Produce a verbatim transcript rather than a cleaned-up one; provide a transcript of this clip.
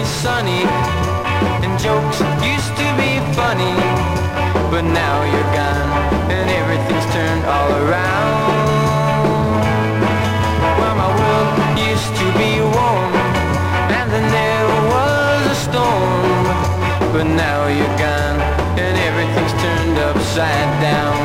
sunny, and jokes used to be funny, but now you're gone and everything's turned all around. Well, my world used to be warm and there never was a storm, but now you're gone and everything's turned upside down.